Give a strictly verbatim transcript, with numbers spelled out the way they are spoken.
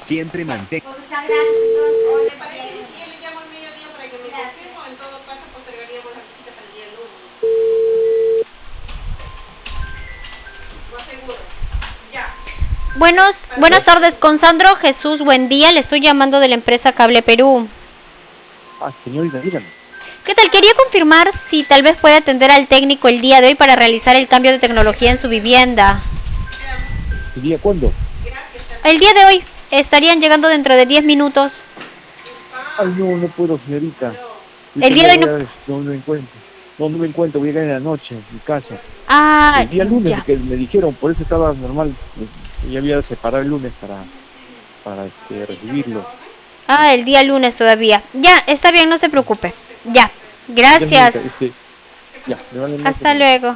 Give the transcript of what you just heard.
Siempre mantén. Pues muchas gracias, entonces, hoy ¿Le parece que si yo le llamo al mediodía para que me confirme o en todo caso postergaríamos la visita para el día lunes? ¿Lo aseguro? Ya. Buenos, buenas tardes, con Sandro Jesús, buen día, le estoy llamando de la empresa Cable Perú. Ah, señorita, dígame. ¿Qué tal? Quería confirmar si tal vez puede atender al técnico el día de hoy para realizar el cambio de tecnología en su vivienda. ¿El día cuándo? El día de hoy, estarían llegando dentro de diez minutos. Ay, no, no puedo, señorita. Yo El día de hoy voy no... a- no me encuentro. No, no me encuentro, voy a llegar en la noche, en mi casa. Ah, El día lunes, ya. que me dijeron, por eso estaba normal. Ya había separado el lunes para, para este, recibirlo. Ah, el día lunes todavía. Ya, está bien, no se preocupe. Ya, Ya, gracias. señorita, este, ya, me vale más. Hasta luego.